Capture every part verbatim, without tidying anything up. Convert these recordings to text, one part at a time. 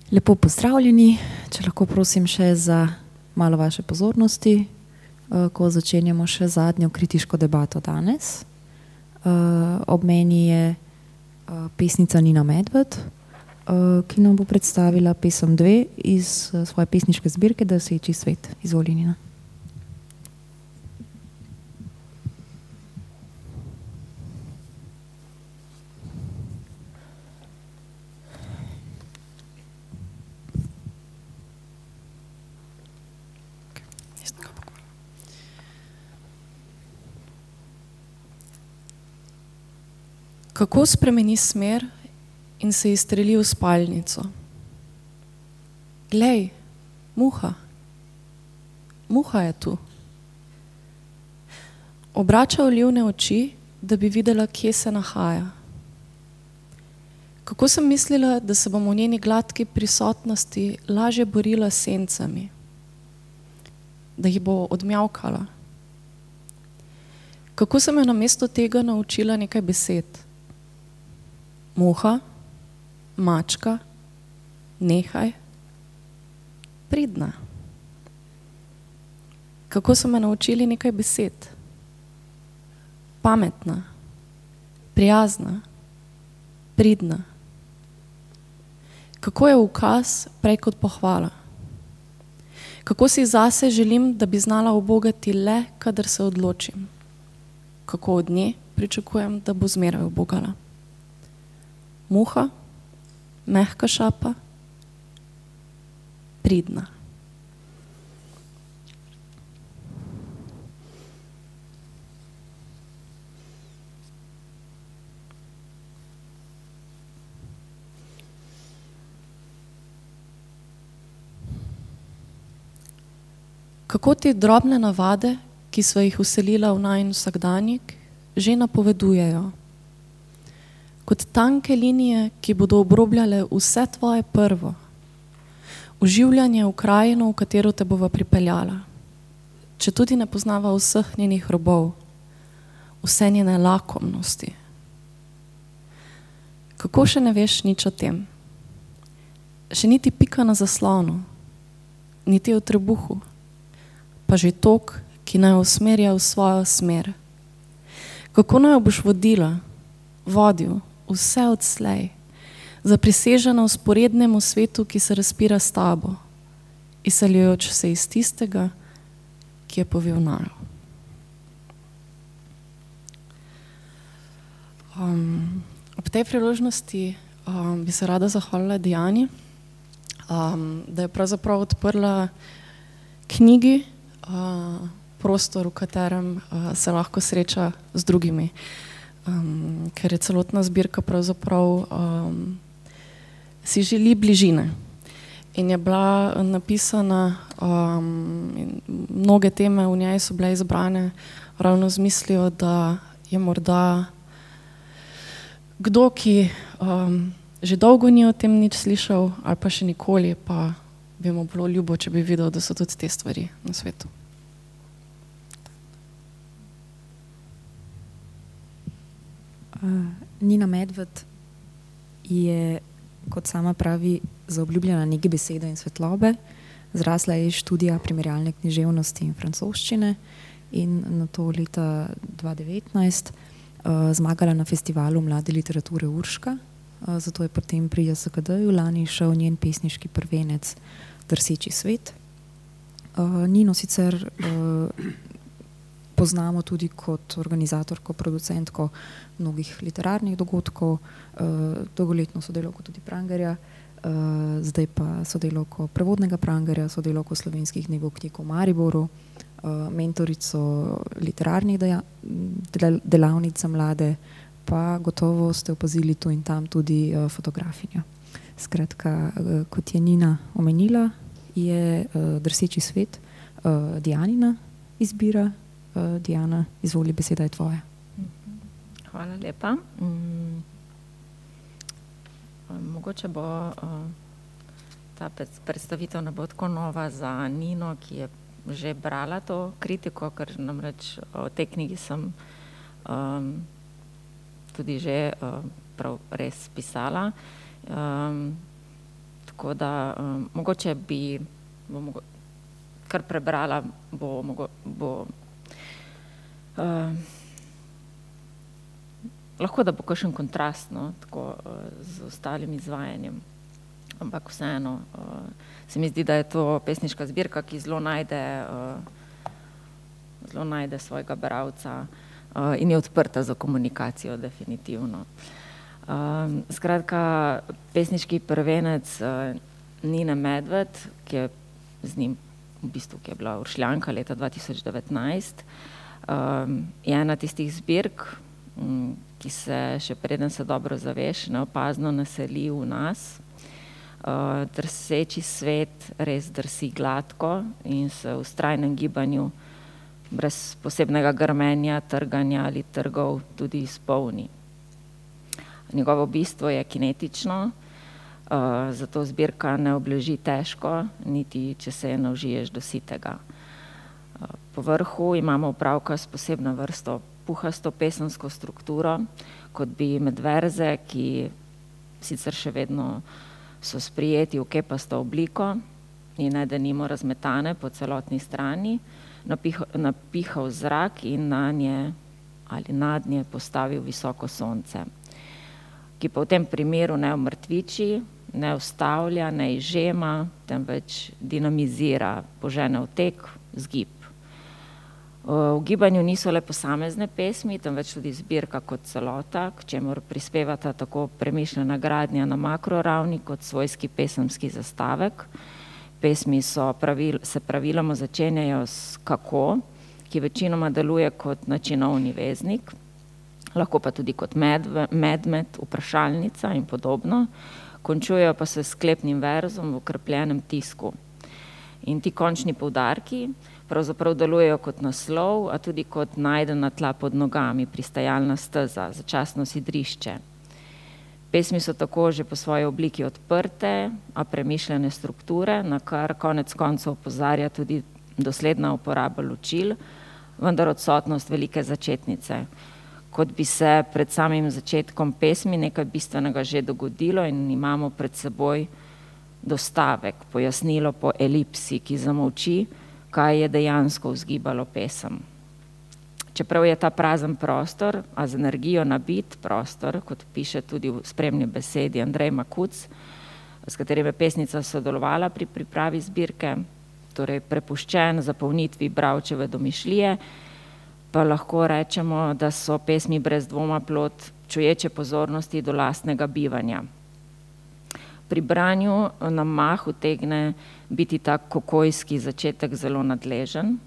Lepo pozdravljeni, če lahko prosim še za malo vaše pozornosti, ko začenjamo še zadnjo kritiško debato danes. Ob meni je pesnica Nina Medved, ki nam bo predstavila pesem dve iz svoje pesniške zbirke Drseči svet. Izvoli, Nina. Kako spremeni smer in se izstreli v spalnico? Glej, muha. Muha je tu. Obrača olivne oči, da bi videla, kje se nahaja. Kako sem mislila, da se bom v njeni gladki prisotnosti lažje borila s sencami, da jih bo odmjavkala. Kako sem jo namesto tega naučila nekaj besed? Muha, mačka, nehaj, pridna. Kako so me naučili nekaj besed? Pametna, prijazna, pridna. Kako je ukaz prej kot pohvala? Kako si zase želim, da bi znala ubogati le, kadar se odločim? Kako od nje pričakujem, da bo zmeraj ubogala? Muha, mehka šapa, pridna. Kako te drobne navade, ki sva jih vselila v najin vsakdanjik, že napovedujejo? Kot tanke linije, ki bodo obrobljale vse tvoje prvo, oživljanje v krajino, v katero te bova pripeljala, če tudi ne poznava vseh njenih robov, vse njene lakomnosti. Kako še ne veš nič o tem? Še niti pika na zaslonu, niti o trebuhu, pa že tok, ki naj usmerja v svojo smer. Kako naj boš vodila, vodil, vse odslej, zaprisežena v sporednemu svetu, ki se razpira s tabo, izseljujoč se iz tistega, ki je povil naju. Um, ob tej priložnosti um, bi se rada zahvalila Dijani, um, da je pravzaprav odprla knjigi uh, prostor, v katerem uh, se lahko sreča z drugimi. Um, ker je celotna zbirka pravzaprav um, si želi bližine in je bila napisana, um, in mnoge teme v njej so bile izbrane ravno z mislijo, da je morda kdo, ki um, že dolgo ni o tem nič slišal ali pa še nikoli, pa bi mu bilo ljubo, če bi videl, da so tudi te stvari na svetu. Uh, Nina Medved je, kot sama pravi, zaobljubljena neke besede in svetlobe. Zrasla je iz študija primerjalne književnosti in francoščine in nato leta dva devetnajst uh, zmagala na festivalu mlade literature Urška. Uh, zato je potem pri J S K D-ju lani šel njen pesniški prvenec Drseči svet. Uh, Nino sicer uh, poznamo tudi kot organizatorko, producentko mnogih literarnih dogodkov, uh, dolgoletno sodelavko tudi Prangerja, uh, zdaj pa sodelavko prevodnega Prangerja, sodelavko slovenskih dnevov knjig v Mariboru, uh, mentorico literarnih deja, del, delavnic za mlade, pa gotovo ste opazili tu in tam tudi uh, fotografinjo. Skratka, uh, kot je Nina omenila, je uh, Drseči svet uh, Dijanina izbira. Uh, Dijana, izvoli, beseda je tvoja. Hvala lepa. Mm. Mogoče bo uh, ta predstavitev ne bo tako nova za Nino, ki je že brala to kritiko, ker namreč o tej knjigi sem um, tudi že uh, prav res pisala. Um, tako da um, mogoče bi bo mogo, kar prebrala, bo, mogo, bo uh, lahko, da bo kakšen kontrast, no, tako uh, z ostalim izvajanjem. Ampak vseeno uh, se mi zdi, da je to pesniška zbirka, ki zelo najde, uh, zelo najde svojega bralca uh, in je odprta za komunikacijo, definitivno. Um, skratka, pesniški prvenec uh, Nine Medved, ki je z njim v bistvu, ki je bila Uršljanka leta dva tisoč devetnajst, um, je ena tistih zbirk, um, ki se še preden se dobro zaveš, neopazno naseli v nas. Uh, drseči svet res drsi gladko in se v vztrajnem gibanju brez posebnega grmenja, trganja ali trgov tudi izpolni. Njegovo bistvo je kinetično, uh, zato zbirka ne obleži težko, niti če se je navžiješ do sitega. Uh, po vrhu imamo opravka s posebno vrsto puhasto pesemsko strukturo, kot bi med verze, ki sicer še vedno so sprijeti v kepasto obliko in ne denimo razmetane po celotni strani, napihal, napihal zrak in na nje ali nad nje postavil visoko sonce, ki pa v tem primeru ne omrtviči, ne ustavlja, ne izžema, temveč dinamizira, požene v tek, zgib. V gibanju niso le posamezne pesmi, temveč tudi zbirka kot celota, k čemur prispevata tako premišljena gradnja na makroravni kot svojski pesemski zastavek. Pesmi so pravil, se praviloma začenjajo s kako, ki večinoma deluje kot načinovni veznik, lahko pa tudi kot medve, medmet, vprašalnica in podobno, končujejo pa se s sklepnim verzom v okrepljenem tisku. In ti končni poudarki pravzaprav delujejo kot naslov, a tudi kot najdena tla pod nogami, pristajalna steza, začasno sidrišče. Pesmi so tako že po svoji obliki odprte, a premišljene strukture, na kar konec koncev opozarja tudi dosledna uporaba ločil, vendar odsotnost velike začetnice. Kot bi se pred samim začetkom pesmi nekaj bistvenega že dogodilo in imamo pred seboj dostavek, pojasnilo po elipsi, ki zamolči, kaj je dejansko vzgibalo pesem. Čeprav je ta prazen prostor, a z energijo nabit prostor, kot piše tudi v spremni besedi Andrej Makuc, s katerim je pesnica sodelovala pri pripravi zbirke, torej prepuščen zapolnitvi bralčeve domišljije, pa lahko rečemo, da so pesmi brez dvoma plod čuječe pozornosti do lastnega bivanja. Pri branju nam mah utegne biti tak kokojski začetek zelo nadležen,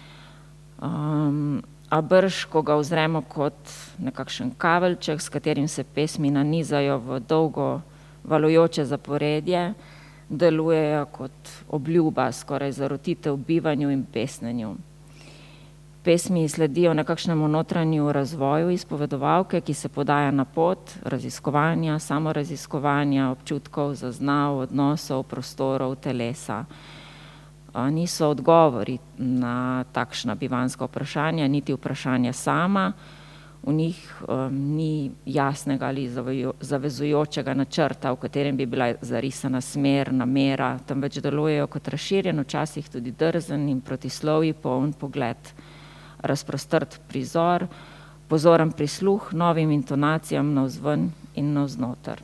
um, a brž, ko ga vzremo kot nekakšen kaveljček, s katerim se pesmi nanizajo v dolgo valujoče zaporedje, delujejo kot obljuba, skoraj zarotitev bivanju in pesnenju. Pesmi sledijo nekakšnemu notranju razvoju izpovedovalke, ki se podaja na pot raziskovanja, samoraziskovanja, občutkov, zaznav, odnosov, prostorov, telesa. Niso odgovori na takšna bivanska vprašanja, niti vprašanja sama. V njih um, ni jasnega ali zavezujočega načrta, v katerem bi bila zarisana smer, namera, temveč delujejo kot razširjen, včasih tudi drzen in protislovji poln pogled. Razprostrt prizor, pozoren prisluh novim intonacijam navzven in navznoter.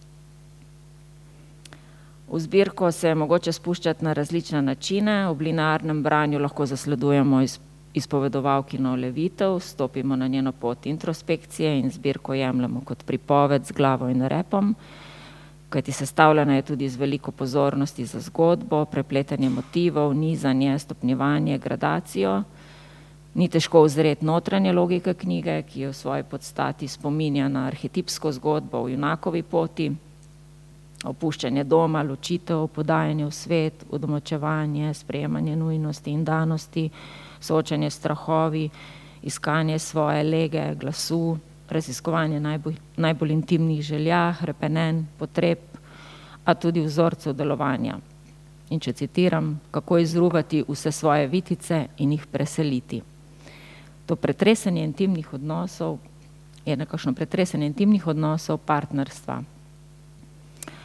V zbirko se je mogoče spuščati na različne načine, v linearnem branju lahko zasledujemo izpovedovalkino levitev, stopimo na njeno pot introspekcije in zbirko jemljemo kot pripoved z glavo in repom, kajti sestavljena je tudi z veliko pozornosti za zgodbo, prepletanje motivov, nizanje, stopnjevanje, gradacijo. Ni težko uzreti notranje logike knjige, ki je v svoji podstati spominja na arhetipsko zgodbo v junakovi poti, opuščanje doma, ločitev, podajanje v svet, udomačevanje, sprejemanje nujnosti in danosti, soočanje s strahovi, iskanje svoje lege, glasu, raziskovanje najbolj, najbolj intimnih želja, hrepenenj, potreb, a tudi vzorcev delovanja. In če citiram, kako izruvati vse svoje vitice in jih preseliti. To pretresanje intimnih odnosov je nekakšno pretresanje intimnih odnosov partnerstva.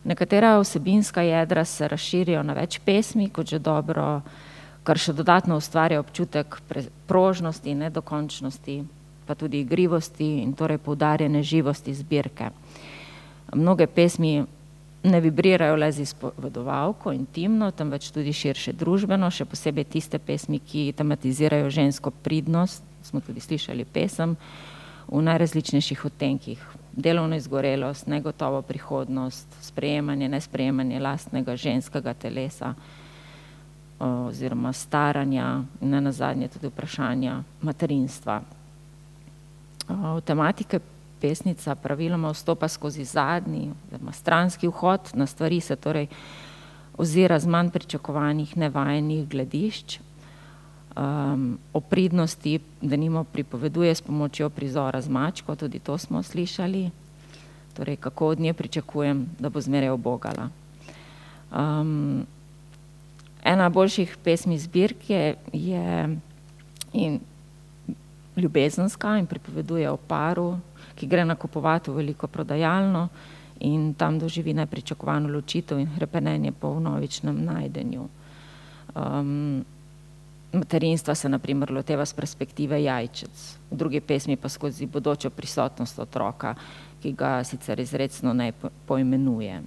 Nekatera vsebinska jedra se razširijo na več pesmi, kot že dobro, kar še dodatno ustvarja občutek prožnosti, nedokončnosti, pa tudi igrivosti in torej poudarjene živosti zbirke. Mnoge pesmi ne vibrirajo le z izpovedovalko, intimno, temveč tudi širše družbeno, še posebej tiste pesmi, ki tematizirajo žensko pridnost, smo tudi slišali pesem, v najrazličnejših odtenkih. Delovno izgorelost, negotovo prihodnost, sprejemanje, nesprejemanje lastnega ženskega telesa oziroma staranja in nenazadnje tudi vprašanja materinstva. V tematike pesnica praviloma vstopa skozi zadnji oziroma stranski vhod, na stvari se torej ozira z manj pričakovanih, nevajenih gledišč. Um, o pridnosti denimo pripoveduje s pomočjo prizora z mačko, tudi to smo slišali, torej kako od nje pričakujem, da bo zmeraj ubogala. Um, ena boljših pesmi zbirke je in ljubezenska in pripoveduje o paru, ki gre nakupovati v veliko prodajalno in tam doživi nepričakovano ločitev in hrepenenje po vnovičnem najdenju. Um, materinstva se na primer loteva z perspektive jajčec, v drugi pesmi pa skozi bodočo prisotnost otroka, ki ga sicer izrecno ne poimenuje.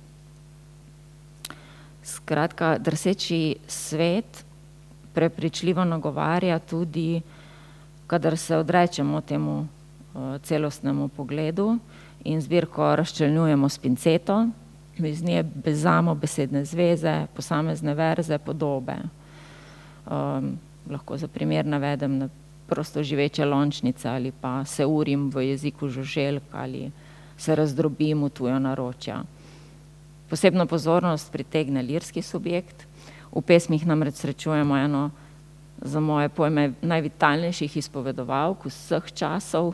Skratka, drseči svet prepričljivo nagovarja tudi, kadar se odrečemo temu celostnemu pogledu in zbirko razčlenjujemo s pinceto, iz nje bezamo besedne zveze, posamezne verze, podobe. Um, lahko za primer navedem na prosto živeče lončnice ali pa se urim v jeziku žuželk ali se razdrobim v tujo naročja. Posebno pozornost pritegne lirski subjekt. V pesmih namreč srečujemo eno za moje pojme najvitalnejših izpovedovalk vseh časov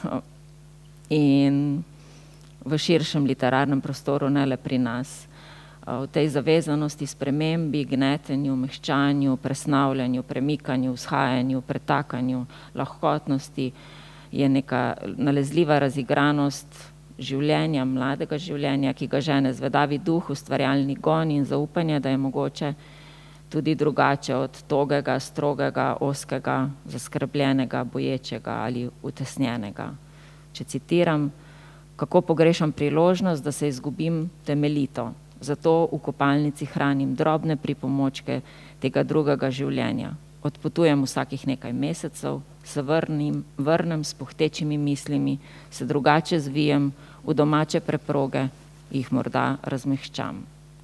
in v širšem literarnem prostoru, ne le pri nas. V tej zavezanosti, spremembi, gnetenju, mehčanju, presnavljanju, premikanju, vzhajanju, pretakanju, lahkotnosti je neka nalezljiva razigranost življenja, mladega življenja, ki ga žene zvedavi duh, ustvarjalni gon in zaupanje, da je mogoče tudi drugače od togega, strogega, ozkega, zaskrbljenega, boječega ali utesnjenega. Če citiram, kako pogrešam priložnost, da se izgubim temeljito. Zato v kopalnici hranim drobne pripomočke tega drugega življenja. Odpotujem vsakih nekaj mesecev, se vrnim, vrnem s pohtečimi mislimi, se drugače zvijem v domače preproge, jih morda razmehčam.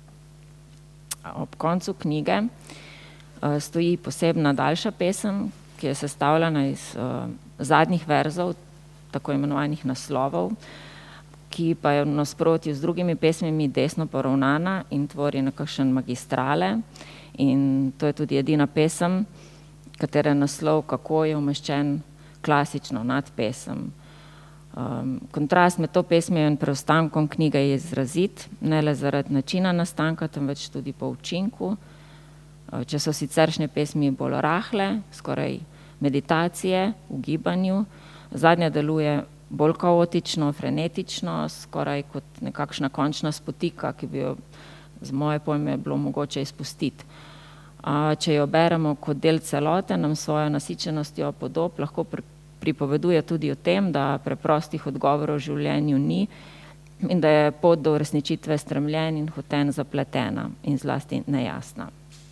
Ob koncu knjige uh, stoji posebna daljša pesem, ki je sestavljena iz uh, zadnjih verzov, tako imenovanih naslovov, ki pa je v nasprotju z drugimi pesmimi desno poravnana in tvori nekakšen magistrale. In to je tudi edina pesem, katere naslov Kako je umeščen klasično nad pesem. Um, kontrast med to pesmijo in preostankom knjige je izrazit, ne le zaradi načina nastanka, temveč tudi po učinku. Uh, če so siceršnje pesmi bolj rahle, skoraj meditacije v gibanju, zadnja deluje bolj kaotično, frenetično, skoraj kot nekakšna končna spotika, ki bi jo z moje pojme bilo mogoče izpustiti. A če jo beremo kot del celote, nam svojo nasičenostjo podob lahko pripoveduje tudi o tem, da preprostih odgovorov v življenju ni in da je pot do uresničitve stremljen in hoten zapletena in zlasti nejasna.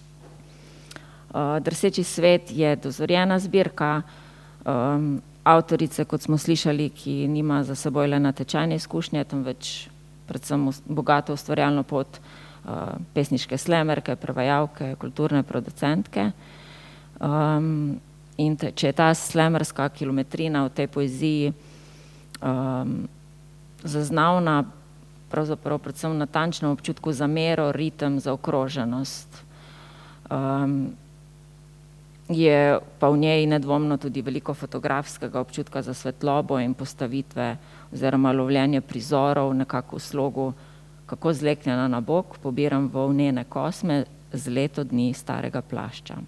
Drseči svet je dozorjena zbirka, um, avtorice, kot smo slišali, ki nima za seboj le natečajne izkušnje, temveč predvsem bogato ustvarjalno pot uh, pesniške slemerke, prevajalke, kulturne producentke. Um, in te, če je ta slemerska kilometrina v tej poeziji um, zaznavna, pravzaprav predvsem v natančnem občutku za mero, ritem, za okroženost. Um, je pa v njej nedvomno tudi veliko fotografskega občutka za svetlobo in postavitve oziroma lovljenje prizorov nekako v slogu, kako zleknjena na bok pobiram volnene kosme z leto dni starega plašča.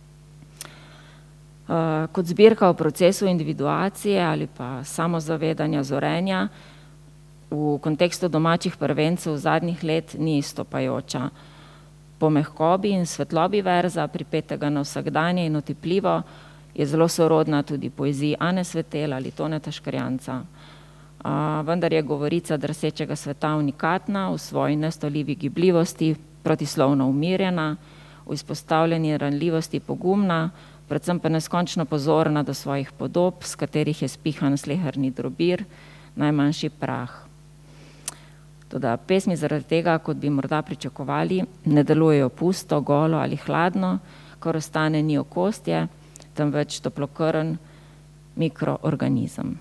Uh, kot zbirka o procesu individuacije ali pa samozavedanja, zorenja, v kontekstu domačih prvencev zadnjih let ni izstopajoča. Po mehkobi in svetlobi verza, pripetega na vsakdanje in otipljivo, je zelo sorodna tudi poeziji Ane Svetel ali Toneta Škrjanca. Uh, vendar je govorica drsečega sveta unikatna, v svoji nestoljivi gibljivosti, protislovno umirjena, v izpostavljeni ranljivosti pogumna, predvsem pa neskončno pozorna do svojih podob, s katerih je spihan sleherni drobir, najmanjši prah. Toda pesmi zaradi tega, kot bi morda pričakovali, ne delujejo pusto, golo ali hladno, kar ostane ni okostje, temveč toplokrvn mikroorganizem.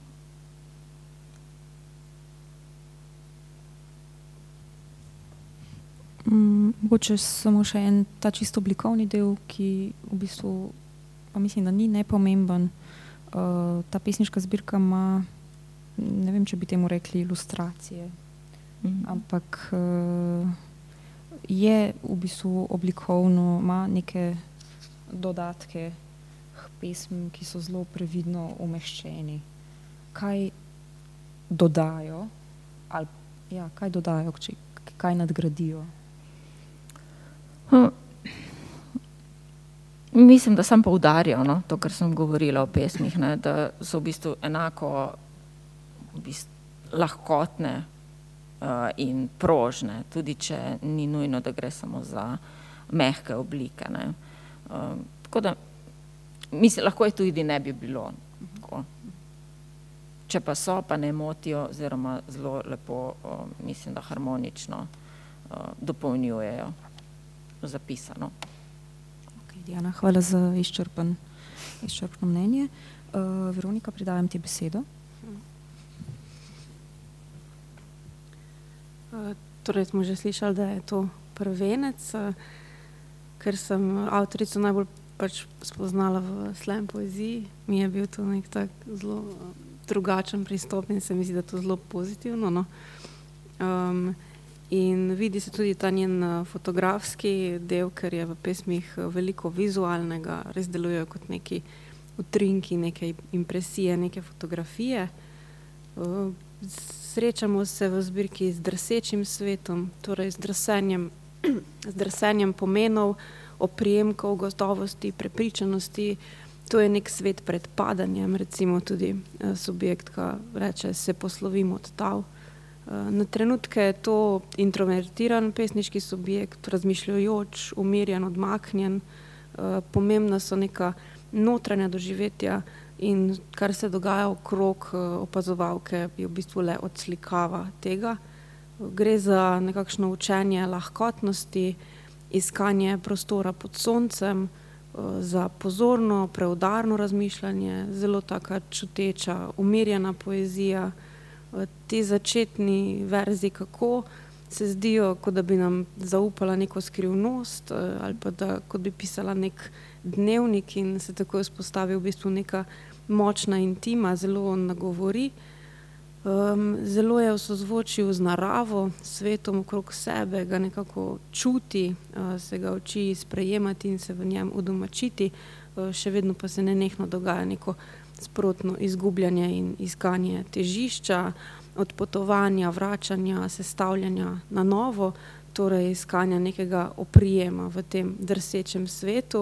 Mogoče samo še en ta čisto oblikovni del, ki v bistvu, pa mislim, da ni nepomemben. Uh, ta pesniška zbirka ima, ne vem, če bi temu rekli ilustracije, mm. ampak uh, je v bistvu oblikovno, ima neke dodatke k pesmim, ki so zelo previdno umeščeni. Kaj dodajo, ali ja, kaj dodajo, če, kaj nadgradijo? Hm. Mislim, da sam poudarjal, no, to, kar sem govorila o pesmih, ne, da so v bistvu enako v bistvu lahkotne uh, in prožne, tudi če ni nujno, da gre samo za mehke oblike. Ne. Uh, tako da, mislim, lahko je tudi ne bi bilo. Tako. Če pa so, pa ne motijo, oziroma zelo lepo, uh, mislim, da harmonično uh, dopolnjujejo zapisano. Okay, Diana, hvala za izčrpen, izčrpno mnenje. Uh, Veronika, predajam ti besedo. Uh, torej smo že slišali, da je to prvenec, uh, ker sem avtorico najbolj pač spoznala v slam poeziji. Mi je bil to nek tak zelo uh, drugačen pristop in se mi zdi, da to zelo pozitivno. No? Um, In vidi se tudi ta njen fotografski del, ker je v pesmih veliko vizualnega, res delujejo kot neki utrinki, neke impresije, neke fotografije. Srečamo se v zbirki z drsečim svetom, torej z drsenjem, z drsenjem pomenov, oprijemkov, gotovosti, prepričanosti. To je nek svet pred padanjem, recimo tudi subjektka reče, se poslovim od tav. Na trenutke je to introvertiran pesniški subjekt, razmišljajoč, umirjen, odmaknjen. Pomembna so neka notranja doživetja in kar se dogaja okrog opazovalke, je v bistvu le odslikava tega. Gre za nekakšno učenje lahkotnosti, iskanje prostora pod soncem, za pozorno, preudarno razmišljanje, zelo taka čuteča, umirjena poezija. Ti začetni verzi, kako se zdijo, kot da bi nam zaupala neko skrivnost ali pa da kot bi pisala nek dnevnik in se tako izpostavi v bistvu neka močna intima, zelo nagovori. Um, zelo je v sozvočju z naravo, svetom okrog sebe, ga nekako čuti, uh, se ga uči sprejemati in se v njem udomačiti, uh, še vedno pa se nenehno dogaja neko sprotno izgubljanje in iskanje težišča, odpotovanja, vračanja, sestavljanja na novo, torej iskanja nekega oprijema v tem drsečem svetu.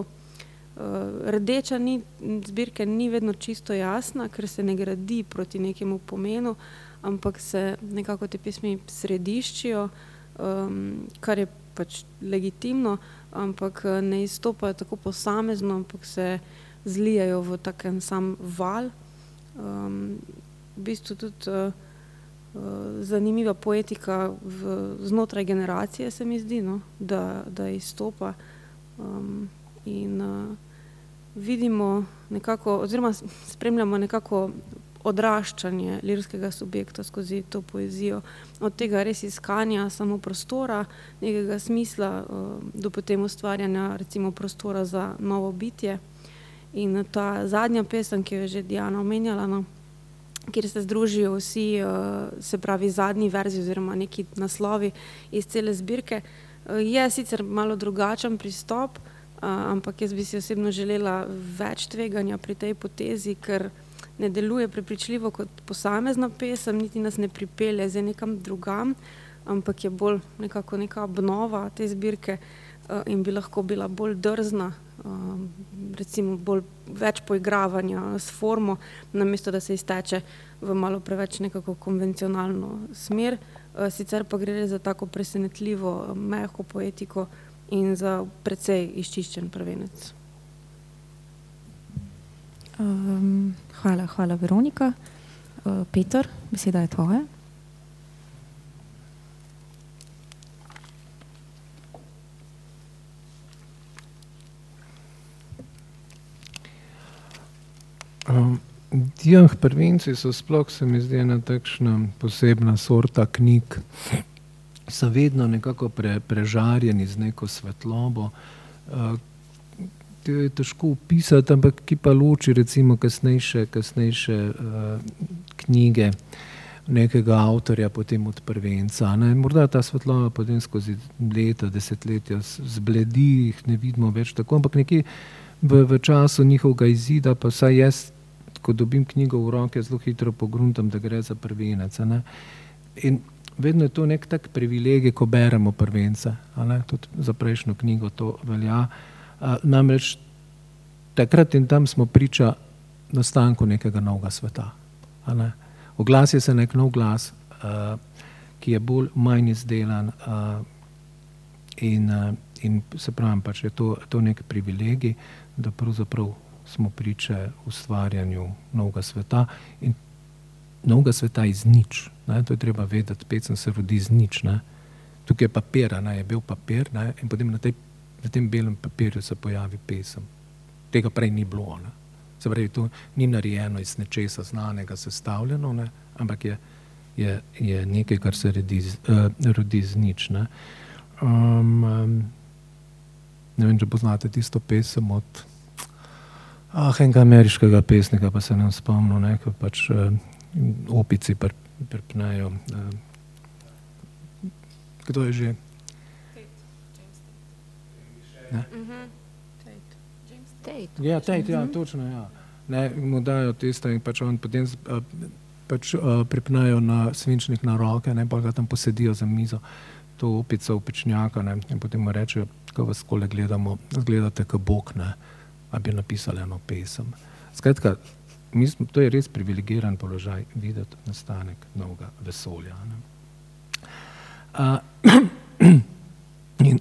Rdeča ni, zbirke ni vedno čisto jasna, ker se ne gradi proti nekemu pomenu, ampak se nekako te pesmi središčijo, um, kar je pač legitimno, ampak ne izstopajo tako posamezno, ampak se zlijajo v takem sam val. Um, v bistvu tudi uh, uh, zanimiva poetika v, znotraj generacije se mi zdi, no, da, da izstopa. Um, in uh, vidimo nekako, oziroma spremljamo nekako odraščanje lirskega subjekta skozi to poezijo. Od tega res iskanja samo prostora, nekega smisla, uh, do potem ustvarjanja recimo prostora za novo bitje. In ta zadnja pesem, ki jo je že Diana omenjala, no, kjer se združijo vsi, uh, se pravi zadnji verzi oziroma neki naslovi iz cele zbirke, uh, je sicer malo drugačen pristop, uh, ampak jaz bi si osebno želela več tveganja pri tej potezi, ker ne deluje prepričljivo kot posamezna pesem, niti nas ne pripelje zdaj nekam drugam, ampak je bolj nekako neka obnova te zbirke uh, in bi lahko bila bolj drzna, uh, recimo bolj več poigravanja s formo, namesto da se izteče v malo preveč nekako konvencionalno smer. Uh, sicer pa gre za tako presenetljivo, mehko poetiko in za precej izčiščen prvenec. Um, hvala, hvala Veronika. Uh, Peter, beseda je tvoja. Um, ja, prvenci so sploh, se mi zdi, ena takšna posebna sorta knjig, so vedno nekako pre, prežarjeni z neko svetlobo. Uh, to je težko opisati, ampak ki pa loči recimo kasnejše, kasnejše uh, knjige nekega avtorja potem od prvenca. Ne? Morda ta svetloba potem skozi leta, desetletja zbledi, jih ne vidimo več tako, ampak nekje v, v času njihovega izida, pa vsaj jaz, ko dobim knjigo v roke, zelo hitro pogruntam, da gre za prvenec. Ne? In vedno je to nek tak privilegij, ko beremo prvence. Tudi za prejšnjo knjigo to velja. Uh, namreč takrat in tam smo priča nastanku nekega novega sveta. Ne? Oglasje se nek nov glas, uh, ki je bolj manj izdelan uh, in, uh, in se pravim, pač je to, to nek privilegij, da pravzaprav smo priče ustvarjanju novega sveta in novega sveta iz nič. Ne? To je treba vedeti, pesem se rodi iz nič. Ne? Tukaj je papir, ne? Je bil papir, ne? In potem na, tej, na tem belem papirju se pojavi pesem. Tega prej ni bilo. Ne? Se pravi, to ni narejeno iz nečesa znanega, sestavljeno, ne? Ampak je, je, je nekaj, kar se redi, uh, rodi iz nič. Ne? Um, um, ne vem, če poznate tisto pesem od Ah, enega ameriškega pesnika, pa se ne spomnil, ne, ko pač uh, opici pripnejo. Uh, kdo je že? Ne? Tate. Ja, Tate, ja, točno, ja. Ne, mu dajo tisto in pač on potem uh, pač uh, pripnejo na svinčnik na roke, ne, pa ga tam posedijo za mizo, to opico opečnjaka, ne, in potem mu rečejo, ko vas skole gledamo, gledate ka Bog, ne, a bi napisali eno pesem. Skratka, mislim, to je res privilegiran položaj videti nastanek novega vesolja. Ne. Uh, in,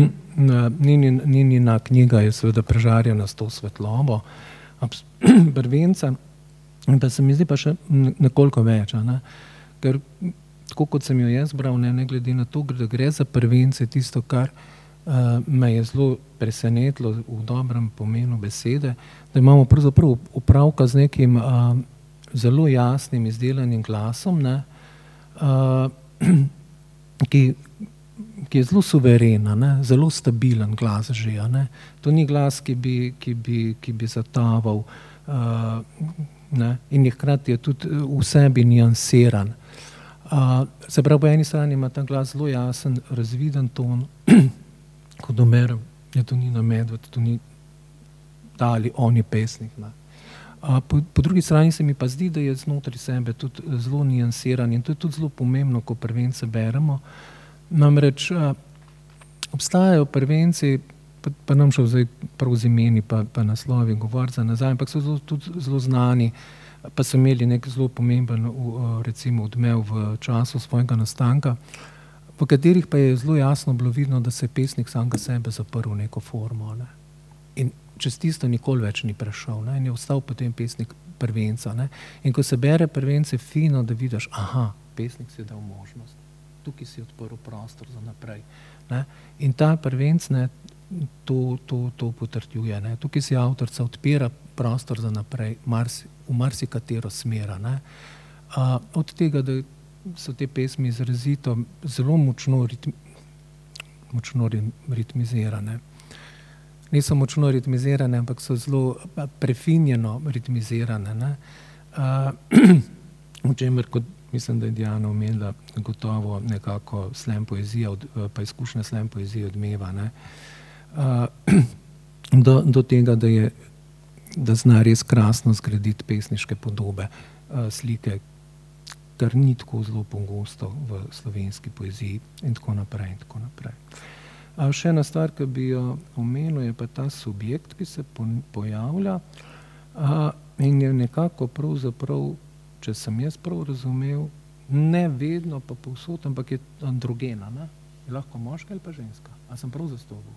Ninina knjiga je seveda prežarjena s to svetlobo, prvenca, pa se mi zdi pa še nekoliko več, ne. Ker tako kot sem jo jaz bral, ne, ne glede na to, da gre za prvence, tisto, kar Uh, me je zelo presenetilo v dobrem pomenu besede, da imamo pravzaprav opravka z nekim uh, zelo jasnim izdelanim glasom, ne, uh, ki, ki je zelo suverena, ne, zelo stabilen glas že. Ne. To ni glas, ki bi, ki bi, ki bi zataval uh, ne, in je hkrati je tudi v sebi niansiran. Uh, se pravi, po eni strani ima ta glas zelo jasen, razviden ton, ko doberem, je to Nina Medved, to ni ta ali on je pesnik. A, po, po drugi strani se mi pa zdi, da je znotraj sebe tudi zelo niansiran in to je tudi zelo pomembno, ko prvence beremo. Namreč a, obstajajo prvenci, pa, pa nam šel zdaj prav z imeni pa, pa naslovi govoriti za nazaj, ampak so zelo, tudi zelo znani, pa so imeli nek zelo pomemben recimo odmev v času svojega nastanka, v katerih pa je zelo jasno bilo vidno, da se je pesnik samega sebe zaprl v neko formo. Ne. In čez tisto nikoli več ni prešel, ne. In je ostal potem pesnik prvenca. Ne. In ko se bere prvence, fino, da vidiš, aha, pesnik si je dal možnost, tukaj si odprl prostor za naprej. Ne. In ta prvenc, ne, to, to, to potrjuje. Ne. Tukaj si avtorica odpira prostor za naprej, marsi, v marsikatero smera. Ne. A, od tega, da so te pesmi izrazito zelo močno, ritmi, močno ritmizirane. Niso močno ritmizirane, ampak so zelo prefinjeno ritmizirane. Ne? Uh, v čemer, kot mislim, da je Diana omenila, gotovo nekako slam poezija, pa izkušnja slam poezije odmeva. Ne? Uh, do, do tega, da je da zna res krasno zgraditi pesniške podobe, uh, slike, kar ni tako zelo pogosto v slovenski poeziji in tako naprej in tako naprej. A še ena stvar, ki bi jo omenil, je pa ta subjekt, ki se pojavlja a, in je nekako pravzaprav, če sem jaz prav razumel, ne vedno pa povsod, ampak je androgena, ne? Je lahko moška ali pa ženska. A sem prav zastopil?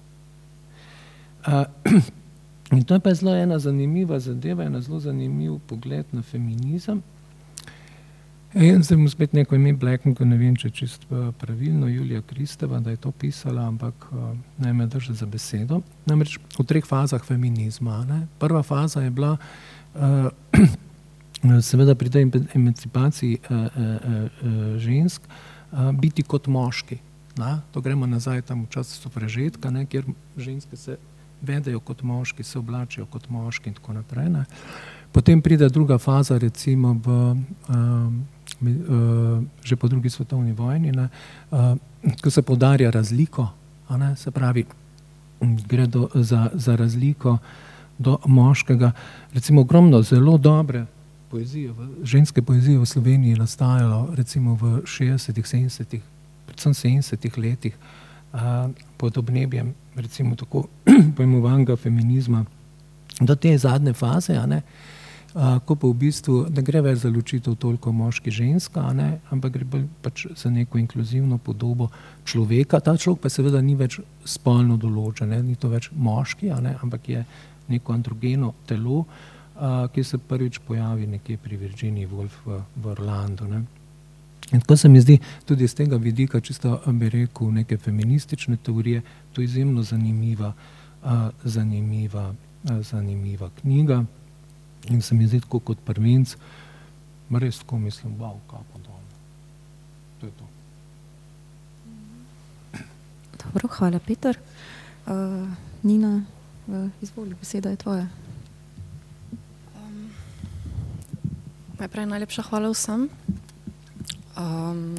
In to je pa zelo ena zanimiva zadeva, ena zelo zanimiv pogled na feminizem. In zdaj mu spet neko ime bleknem, ko ne vem, če čist pravilno, Julija Kristeva, da je to pisala, ampak naj me drži za besedo. Namreč v treh fazah feminizma. Ne? Prva faza je bila uh, seveda pri tej emancipaciji uh, uh, uh, žensk uh, biti kot moški. Ne? To gremo nazaj tam v čas sufražetka, ne? Kjer ženske se vedejo kot moški, se oblačijo kot moški in tako naprej. Ne? Potem pride druga faza, recimo v um, Uh, že po drugi svetovni vojni, ne, uh, ko se poudarja razliko, a ne, se pravi, gre do, za, za razliko do moškega. Recimo ogromno zelo dobre poezije, ženske poezije v Sloveniji je nastajalo recimo v šestdesetih, sedemdesetih, predvsem sedemdesetih letih uh, pod obnebjem recimo tako pojmovanega feminizma do te zadnje faze, a ne, Uh, ko pa v bistvu ne gre več za ločitev toliko moški-ženska, ampak gre pač za neko inkluzivno podobo človeka. Ta človek pa seveda ni več spolno določen, ne? Ni to več moški, ampak je neko androgeno telo, uh, ki se prvič pojavi nekje pri Virginiji Woolf v, v Orlandu. Ne? In tako se mi zdi tudi iz tega vidika, čisto bi rekel, neke feministične teorije, to je izjemno zanimiva, uh, zanimiva, uh, zanimiva knjiga. In se mi zdi tako kot prvenc, res tako mislim, wow, kapo dol. To je to. Dobro, hvala, Peter. Uh, Nina, uh, izvoli, beseda je tvoja. Um, najprej najlepša hvala vsem. Um,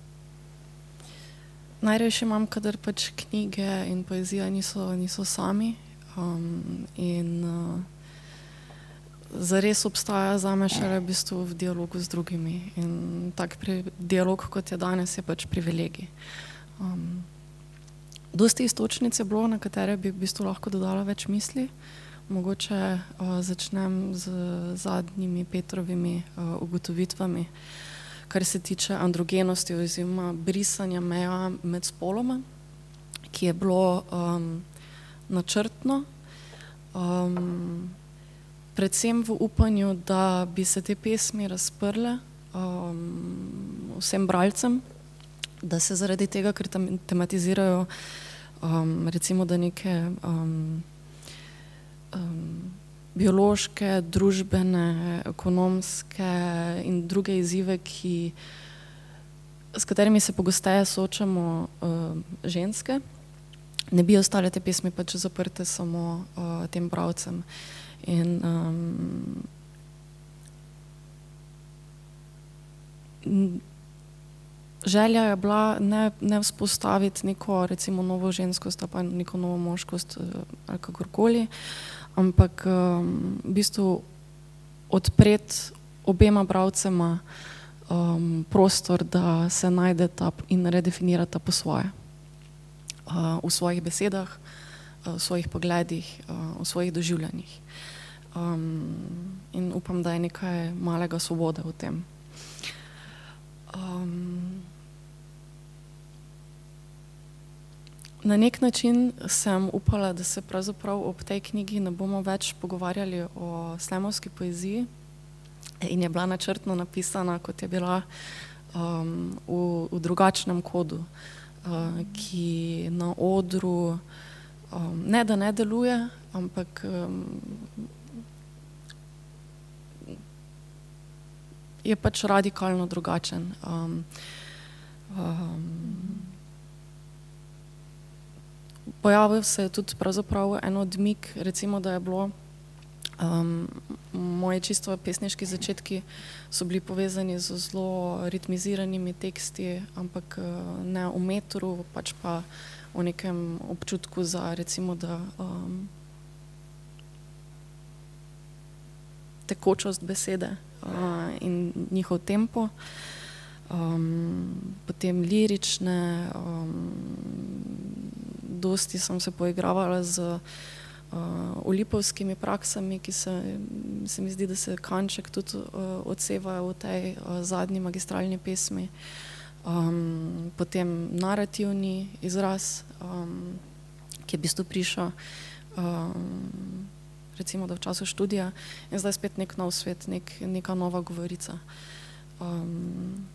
najrajši imam, kadar pač knjige in poezija niso, niso sami. Um, in uh, zares obstaja zame šele v bistvu v dialogu z drugimi. In tak pri, dialog, kot je danes, je pač privilegij. Um, dosti istočnic je bilo, na katere bi v bistvu lahko dodala več misli. Mogoče uh, začnem z zadnjimi Petrovimi uh, ugotovitvami, kar se tiče androgenosti oziroma brisanja meja med spoloma, ki je bilo um, načrtno. Um, predvsem v upanju, da bi se te pesmi razprle um, vsem bralcem, da se zaradi tega, ker tam tematizirajo um, recimo, da neke um, um, biološke, družbene, ekonomske in druge izzive, ki, s katerimi se pogosteje soočamo um, ženske, ne bi ostale te pesmi pač zaprte samo uh, tem bralcem. In um, želja je bila ne, ne vzpostaviti neko recimo novo ženskost pa neko novo moškost ali kakorkoli, ampak um, v bistvu odpreti obema bralcema um, prostor, da se najdeta in redefinirata po svoje. Uh, v svojih besedah, uh, v svojih pogledih, uh, v svojih doživljanjih. Um, in upam, da je nekaj malega svobode v tem. Um, na nek način sem upala, da se pravzaprav ob tej knjigi ne bomo več pogovarjali o slemovski poeziji in je bila načrtno napisana, kot je bila um, v, v drugačnem kodu, uh, ki na odru um, ne da ne deluje, ampak um, je pač radikalno drugačen. Um, um, pojavil se je tudi pravzaprav en odmik, recimo, da je bilo um, moji čisto pesniški začetki so bili povezani z zelo ritmiziranimi teksti, ampak ne v metru, pač pa v nekem občutku za recimo, da um, tekočost besede uh, in njihov tempo. Um, potem lirične, um, dosti sem se poigravala z uh, olipovskimi praksami, ki se, se mi zdi, da se kanček tudi uh, odsevajo v tej uh, zadnji magistralni pesmi. Um, potem narativni izraz, um, ki je v bistvu prišel um, recimo da v času študija in zdaj spet nek nov svet, nek, neka nova govorica. Um,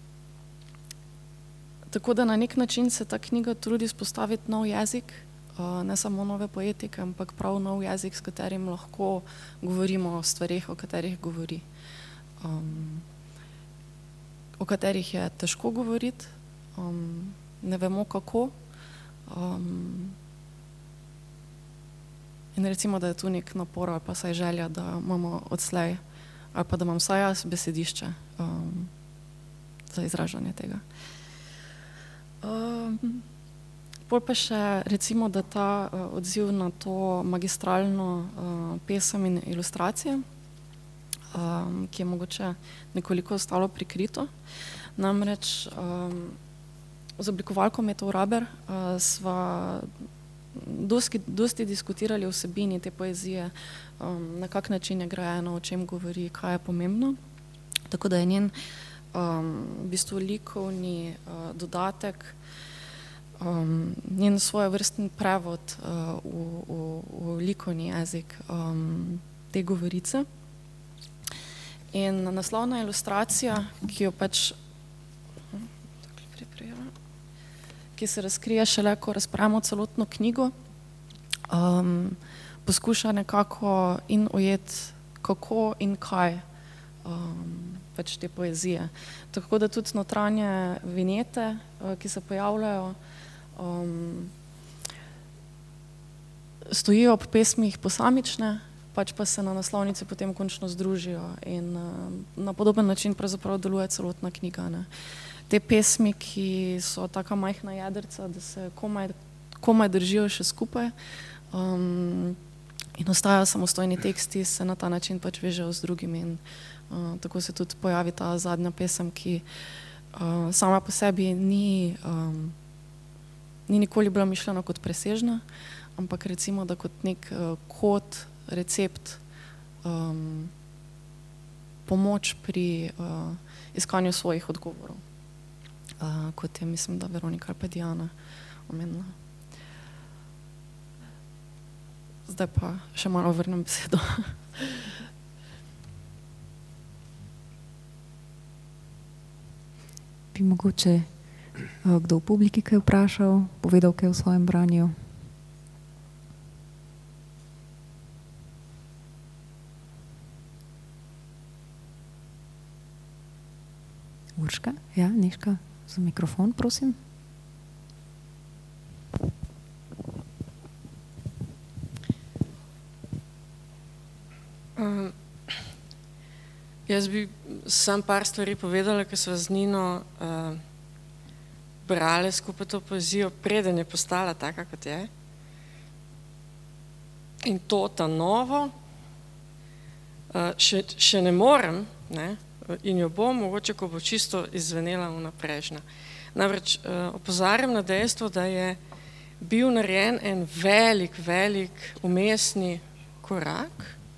tako da na nek način se ta knjiga trudi spostaviti nov jezik, uh, ne samo nove poetike, ampak prav nov jezik, s katerim lahko govorimo o stvarih, o katerih govori. Um, o katerih je težko govoriti, um, ne vemo kako. Um, in recimo, da je tu nek napor ali pa saj želja, da imamo odslej, ali pa da imam vsaj jaz besedišče um, za izražanje tega. Um, pol pa še recimo, da ta uh, odziv na to magistralno uh, pesem in ilustracije, Um, ki je mogoče nekoliko ostalo prikrito. Namreč um, z oblikovalko Meto Vraber uh, sva dosti, dosti diskutirali o vsebini te poezije, um, na kak način je grajeno, o čem govori, kaj je pomembno. Tako da je njen um, v bistvu likovni uh, dodatek, um, njen svojevrstni prevod uh, v, v, v likovni jezik um, te govorice. In naslovna ilustracija, ki jo pač, ki se razkrije šele, ko razpravimo celotno knjigo, um, poskuša nekako in ujeti, kako in kaj um, pač te poezije. Tako da tudi notranje vinjete, uh, ki se pojavljajo, um, stojijo ob pesmih posamične, pač pa se na naslovnici potem končno združijo in uh, na podoben način pravzaprav deluje celotna knjiga. Ne. Te pesmi, ki so taka majhna jedrca, da se komaj, komaj držijo še skupaj um, in ostajajo samostojni teksti, se na ta način pač vežejo z drugimi in uh, tako se tudi pojavi ta zadnja pesem, ki uh, sama po sebi ni, um, ni nikoli bila mišljena kot presežna, ampak recimo, da kot nek uh, kod, recept, um, pomoč pri uh, iskanju svojih odgovorov, uh, kot je, mislim, da Veronika ali pa Diana omenila. Zdaj pa še malo vrnem besedo. Bi mogoče uh, kdo v publiki kaj vprašal, povedal kaj o svojem branju? Urška, ja, Neška, za mikrofon, prosim. Um, jaz bi sam par stvari povedala, ker sva z Nino uh, brale skupaj to poezijo, preden je postala taka, kot je. In to ta novo uh, še, še ne morem, ne, in jo bom, mogoče, ko bo čisto izvenela vnaprejšnja. Namreč uh, opozarjam na dejstvo, da je bil narejen en velik, velik umestni korak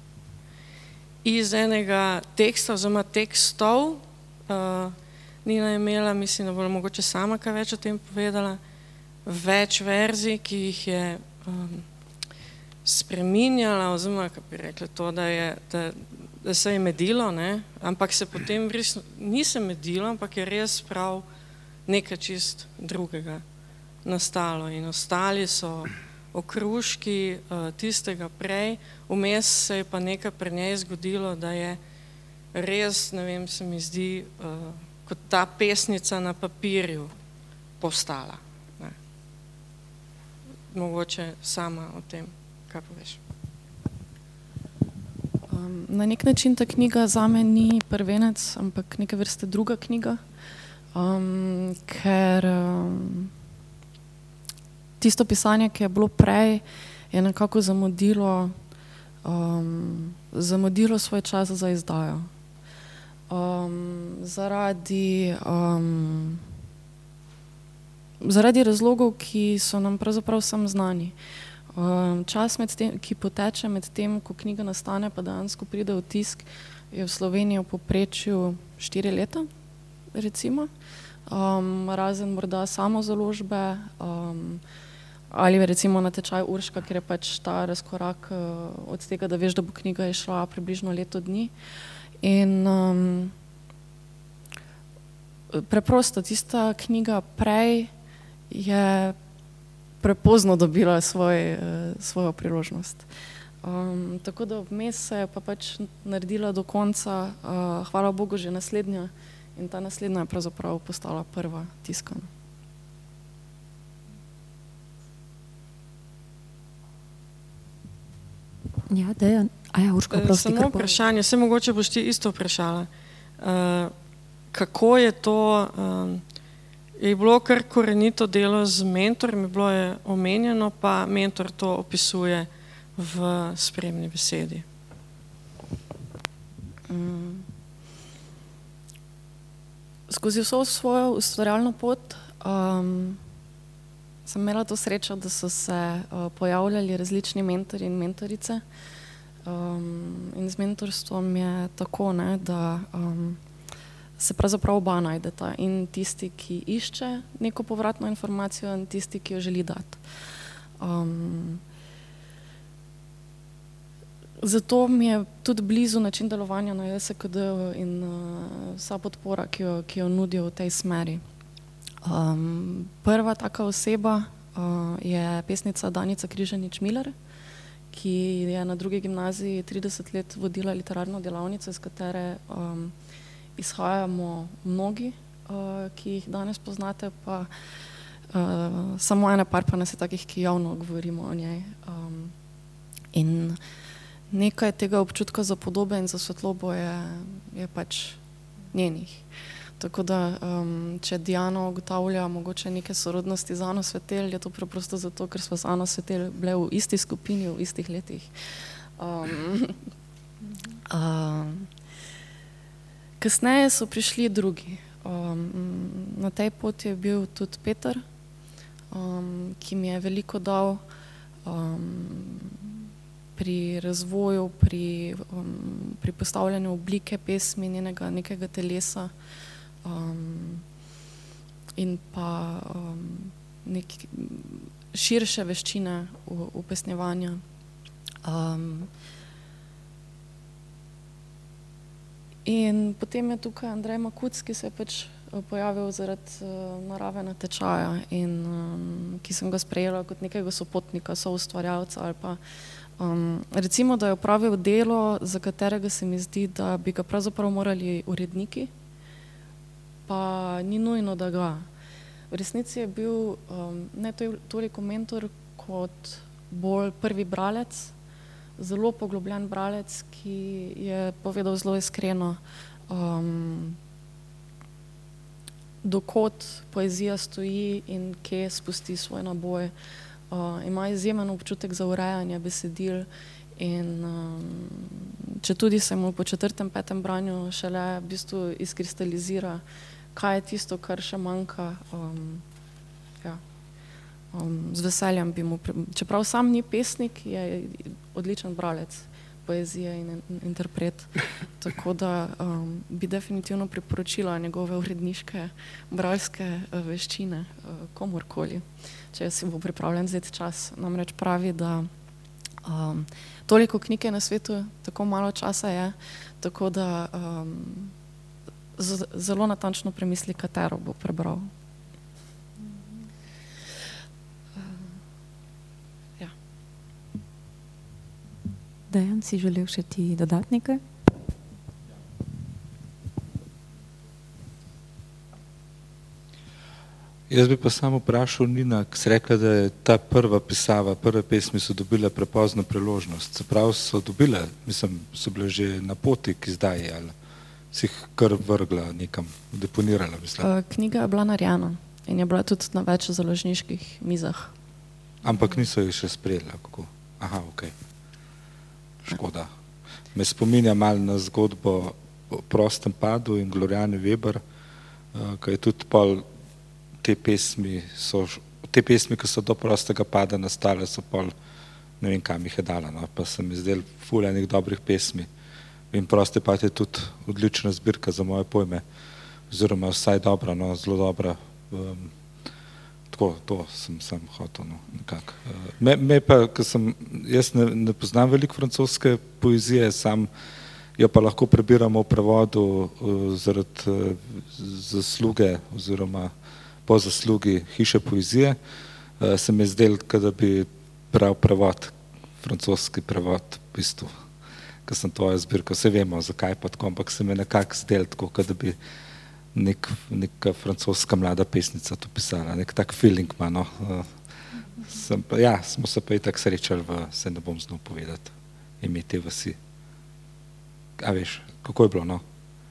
iz enega teksta, oziroma tekstov. Uh, Nina je imela, mislim, da bo mogoče sama kaj več o tem povedala, več verzij, ki jih je um, spreminjala, oziroma, kako bi rekla to, da je, da, da se je medilo, ne? Ampak se potem res ni se medilo, ampak je res prav nekaj čist drugega nastalo in ostali so okruški uh, tistega prej, vmes se je pa nekaj pri njej zgodilo, da je res, ne vem, se mi zdi, uh, kot ta pesnica na papirju postala. Ne? Mogoče sama o tem, kaj poveš. Um, na nek način ta knjiga zame ni prvenec, ampak neke vrste druga knjiga, um, ker um, tisto pisanje, ki je bilo prej, je nekako zamudilo um, zamudilo svoj čas za izdajo. Um, zaradi, um, zaradi razlogov, ki so nam pravzaprav sam znani. Um, čas, med tem, ki poteče med tem, ko knjiga nastane, pa dejansko pride v tisk, je v Sloveniji v povprečju štiri leta, recimo. Um, razen morda samozaložbe, um, ali recimo na tečaj Urška, ker je pač ta razkorak uh, od tega, da veš, da bo knjiga išla približno leto dni. In um, preprosto, tista knjiga prej je prepozno dobila svoj, uh, svojo priložnost. Um, tako da vmes se je pa pač naredila do konca, uh, hvala Bogu, že naslednja, in ta naslednja je pravzaprav postala prva tiskana. Ja, Dejan. A ja, Urška, prosti, samo vprašanje, se mogoče boš ti isto vprašala. Uh, kako je to, um, je bilo kar korenito delo z mentorjem, je bilo je omenjeno, pa mentor to opisuje v spremni besedi? Um, skozi vso svojo ustvarjalno pot um, sem imela to srečo, da so se uh, pojavljali različni mentori in mentorice. Um, in z mentorstvom je tako, ne, da um, se pravzaprav oba najdeta, in tisti, ki išče neko povratno informacijo, in tisti, ki jo želi dati. Um, zato mi je tudi blizu način delovanja na J S K D-ju in uh, vsa podpora, ki jo, ki jo nudijo v tej smeri. Um, prva taka oseba uh, je pesnica Danica Križanič-Miller, ki je na drugi gimnaziji trideset let vodila literarno delavnico, iz katere um, izhajamo mnogi, uh, ki jih danes poznate, pa uh, samo ene par pa nas je takih, ki javno govorimo o njej. Um, in nekaj tega občutka za podobe in za svetlobo je, je pač njenih. Tako da, um, če Diana ugotavlja mogoče neke sorodnosti z Ano Svetelj, je to preprosto zato, ker smo z Ano Svetelj bile v isti skupini v istih letih. Um, um, kasneje so prišli drugi. Um, na tej poti je bil tudi Peter, um, ki mi je veliko dal um, pri razvoju, pri, um, pri postavljanju oblike pesmi, njenega nekega telesa. Um, in pa um, nek širše veščine upesnjevanja. Um, in potem je tukaj Andrej Makuc, ki se je pač pojavil zaradi uh, narave natečaja in um, ki sem ga sprejela kot nekega sopotnika, soustvarjalca ali pa um, recimo, da je opravil delo, za katerega se mi zdi, da bi ga pravzaprav morali uredniki, pa ni nujno, da ga. V resnici je bil um, ne toliko mentor kot bolj prvi bralec, zelo poglobljen bralec, ki je povedal zelo iskreno, um, dokot poezija stoji in kje spusti svoj naboj. Uh, ima izjemen občutek za urejanje besedil in um, če tudi se mu po četrtem, petem branju šele v bistvu izkristalizira, kaj je tisto, kar še manjka. Um, ja. um, z veseljem bi mu, pre... čeprav sam ni pesnik, je odličen bralec poezije in interpret, tako da um, bi definitivno priporočila njegove uredniške bralske uh, veščine uh, komorkoli, če si bo pripravljen vzeti čas. Namreč pravi, da um, toliko knjige na svetu, tako malo časa je, tako da um, zelo natančno premisli, katero bo prebral. Ja. Dejan, si želel še ti dodati nekaj? Jaz bi pa samo vprašal Nina, ki si rekla, da je ta prva pisava, prve pesmi so dobile prepozno priložnost. Se pravi, so dobile, mislim, so bile že na poti k izdaji, ali si jih kar vrgla nekam, deponirala, mislim? Uh, knjiga je bila narejena in je bila tudi na več založniških mizah. Ampak niso jih še sprejela, kako? Aha, okej. Okay. škoda. Me spominja malo na zgodbo o Prostem padu in Gloriane Weber, uh, ki je tudi pol te pesmi, so, te pesmi, ki so do Prostega pada nastale, so pol, ne vem, kam jih je dala, no, pa se mi zdel ful enih dobrih pesmi. In Prosti pad je tudi odlična zbirka za moje pojme, oziroma vsaj dobra, no, zelo dobra. Um, tako, to sem sam hotel, no, nekako. Uh, me, me pa, ker sem, jaz ne, ne poznam veliko francoske poezije, sam jo pa lahko prebiramo v prevodu uh, zaradi uh, zasluge oziroma po zaslugi Hiše poezije. Uh, se mi je zdel, da bi prav prevod, francoski prevod, v bistvu, ker sem tvojo zbirko, vse vemo, zakaj pa tako, ampak se mi je nekako zdel tako, da bi nek, neka francoska mlada pesnica to pisala, nek tak feeling ima, no. Uh, sem pa, ja, smo se pa i tak srečali v, se ne bom znal povedati, ime te vasi. A veš, kako je bilo, no?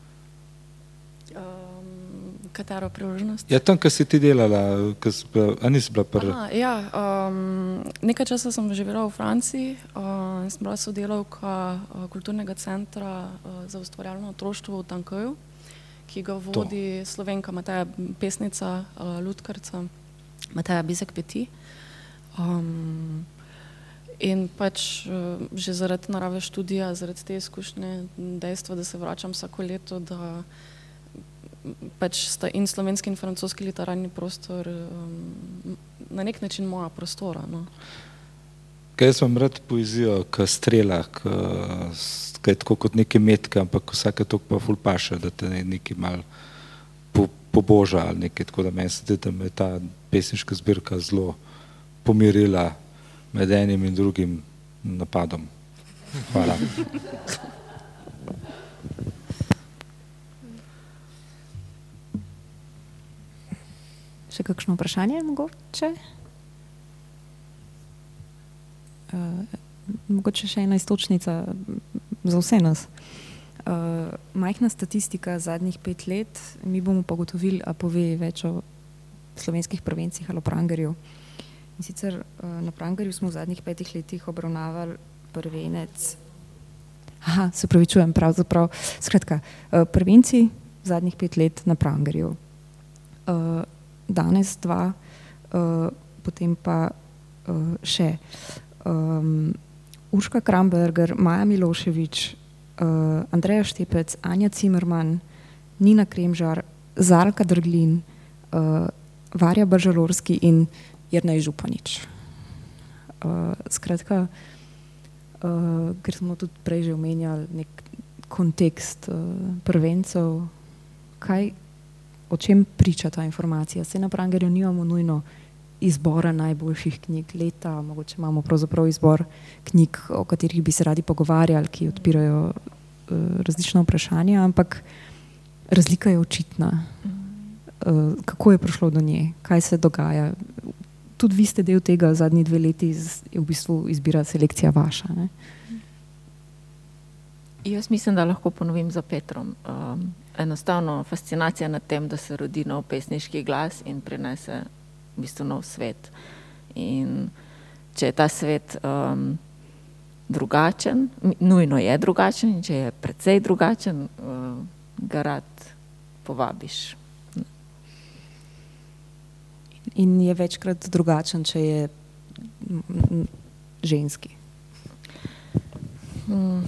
Um, katero priložnost? Ja, tam, ko si ti delala, si bila, a nisi bila prva? Aha, ja, um, nekaj časa sem živela v Franciji, uh, sem bila sodelavka uh, kulturnega centra uh, za ustvarjalno otroštvo v Tankeju, ki ga vodi to. Slovenka Mateja, pesnica, uh, lutkarca Mateja Bizek-Peti. Um, in pač uh, že zaradi narave študija, zaradi te izkušnje, dejstva, da se vračam vsako leto, da pač sta in slovenski in francoski literarni prostor um, na nek način moja prostora, no. Kaj jaz vam rad poezijo, ka strela, ka, ka je tako kot neke metke, ampak vsake toliko pa ful paše, da te neki mal po, poboža ali nekaj, tako da meni se da me ta pesniška zbirka zelo pomirila med enim in drugim napadom. Hvala. Še kakšno vprašanje mogoče? Uh, mogoče še ena istočnica za vse nas. Uh, majhna statistika zadnjih pet let, mi bomo pa gotovili, a pove več o slovenskih prvencih ali o Prangerju. In sicer uh, na Prangerju smo v zadnjih petih letih obravnavali prvenec. Aha, se pravičujem, pravzaprav. Skratka, uh, prvenci zadnjih pet let na Prangerju. Uh, danes dva, uh, potem pa uh, še um, Urška Kramberger, Maja Milošević, uh, Andreja Štepec, Anja Cimerman, Nina Kremžar, Zalka Drglin, uh, Varja Baržalorski in Jernej Županič. Uh, skratka, uh, ker smo tudi prej že omenjali nek kontekst uh, prvencev, kaj, o čem priča ta informacija? Se na Prangerju nimamo nujno izbora najboljših knjig leta, mogoče imamo pravzaprav izbor knjig, o katerih bi se radi pogovarjali, ki odpirajo uh, različna vprašanja, ampak razlika je očitna. Uh, kako je prišlo do nje? Kaj se dogaja? Tudi vi ste del tega, zadnji dve leti je v bistvu izbira selekcija vaša, ne? Jaz mislim, da lahko ponovim za Petrom. Um, enostavno fascinacija nad tem, da se rodi nov pesniški glas in prinese v bistvu nov svet. In če je ta svet um, drugačen, nujno je drugačen, in če je precej drugačen, uh, ga rad povabiš. In je večkrat drugačen, če je ženski. Hmm.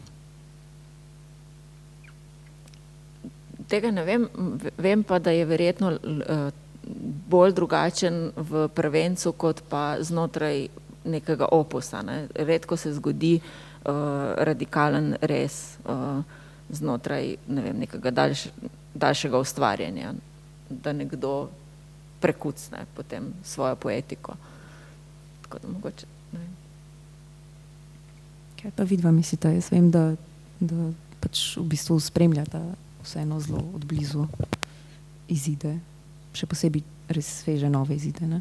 Tega ne vem, vem pa, da je verjetno uh, bolj drugačen v prvencu, kot pa znotraj nekega opusa, ne. Redko se zgodi uh, radikalen res uh, znotraj, ne vem, nekega daljš, daljšega ustvarjanja, da nekdo prekucne potem svojo poetiko. Tako da mogoče, ne vem. Kaj pa vidva mislite? Jaz vem, da, da pač v bistvu spremljata vseeno zelo odblizu izide, še posebej res sveže nove izide, ne?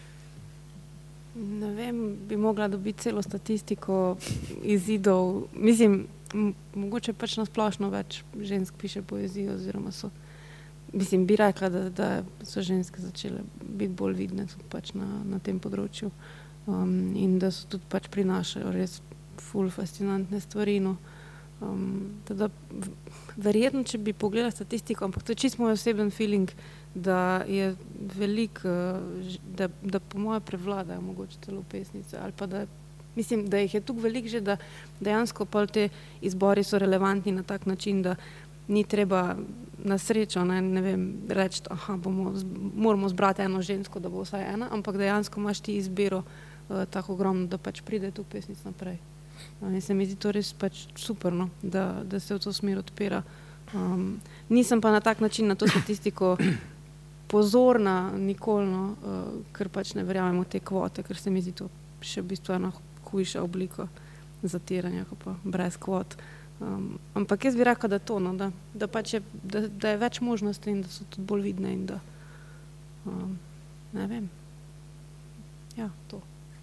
Ne vem, bi mogla dobiti celo statistiko izidov. Mislim, mogoče pač na splošno več žensk piše poezijo, oziroma so, mislim, bi rekla, da, da so ženske začele biti bolj vidne pač na, na tem področju, um, in da so tudi pač prinašajo res ful fascinantne stvari. No. Um, teda, verjetno, če bi pogledala statistiko, ampak to je čisto moj oseben feeling, da je velik, da, da po moje prevladajo mogoče celo pesnice, ali pa da, mislim, da jih je tukaj veliko že, da dejansko pa te izbori so relevantni na tak način, da ni treba na srečo, ne, ne vem, reči, aha, bomo, moramo zbrati eno žensko, da bo vsaj ena, ampak dejansko imaš ti izbiro uh, tako ogromno, da pač pride tu pesnic naprej. In se mi zdi to res pač super, no, da, da se v to smer odpira. Um, nisem pa na tak način na to statistiko pozorna nikoli, no, uh, ker pač ne verjamem v te kvote, ker se mi zdi to še v bistvu ena hujša oblika zatiranja, ko pa brez kvot. Um, ampak jaz bi rekla, da to, no, da, da, pač je, da, da je več možnosti in da so tudi bolj vidne in da um, ne vem. Ja, to.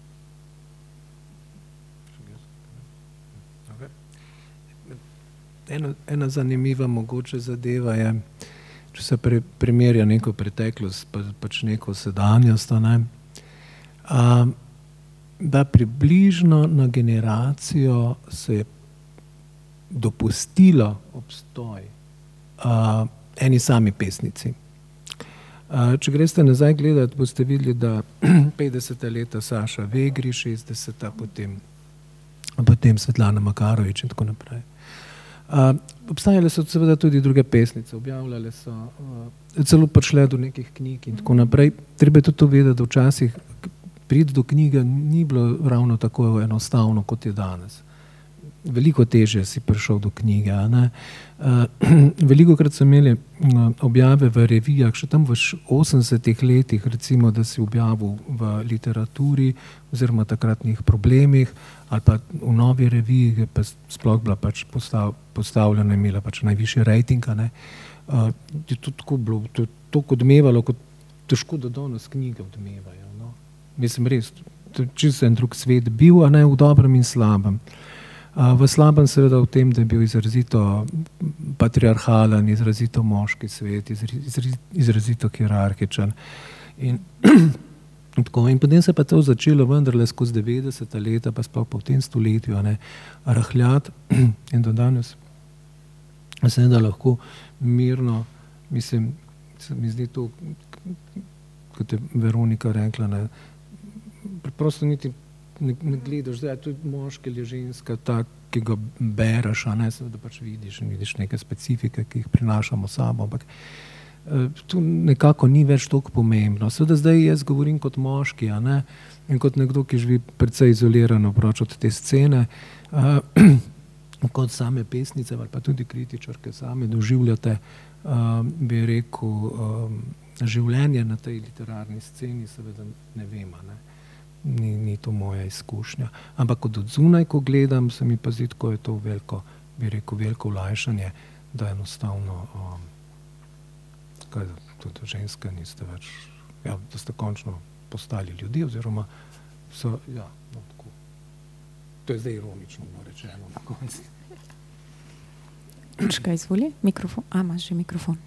Ena, ena zanimiva mogoče zadeva je, če se pre, primerja neko preteklost, pa, pač neko sedanjost, ne, a, da približno na generacijo se je dopustilo obstoj a, eni sami pesnici. A, če greste nazaj gledati, boste videli, da petdeseta leta Saša Vegri, šestdeseta, potem, potem Svetlana Makarovič in tako naprej. Uh, obstajale so seveda tudi druge pesnice, objavljale so, uh, celo prišle do nekih knjig in tako naprej. Treba je tudi to vedeti, da včasih priti do knjige ni bilo ravno tako enostavno, kot je danes. Veliko težje si prišel do knjige. Ne? Uh, veliko krat so imeli uh, objave v revijah, še tam v osemdesetih letih, recimo, da si objavil v literaturi oziroma takratnih problemih, ali pa v novi reviji, ki pa sploh bila pač postav, postavljena, imela pač najvišji rejting, ne, uh, je to tako bilo, to je toliko odmevalo, kot težko da danes knjige odmevajo. No. Mislim, res, to je čisto en drug svet bil, a ne v dobrem in slabem. Uh, v slabem seveda v tem, da je bil izrazito patriarhalen, izrazito moški svet, izrazito, izrazito hierarhičen. In Tako, in potem se pa to začelo vendarle skozi devetdeseta leta, pa sploh po tem stoletju, ne, rahljati in do danes se ne da lahko mirno, mislim, se mi zdi to, kot je Veronika rekla, ne, preprosto niti ne, ne gledaš, da je to moški ali ženska, tak, ki ga bereš, a ne, seveda pač vidiš in vidiš neke specifike, ki jih prinašamo sabo, ampak tu nekako ni več toliko pomembno. Seveda zdaj jaz govorim kot moški, a ne, in kot nekdo, ki živi precej izolirano proč od te scene, uh, kot same pesnice, ali pa tudi kritičarke same doživljate, uh, bi rekel, um, življenje na tej literarni sceni, seveda ne vem, a ne. Ni, ni to moja izkušnja. Ampak od odzunaj, ko gledam, se mi pa zdi, ko je to veliko, bi rekel, veliko olajšanje, da enostavno um, kaj, tudi ženske niste več, ja, da ste končno postali ljudi, oziroma so, ja, no, tako. To je zdaj ironično rečeno na konci. Urška, izvoli, mikrofon. A, imaš že mikrofon.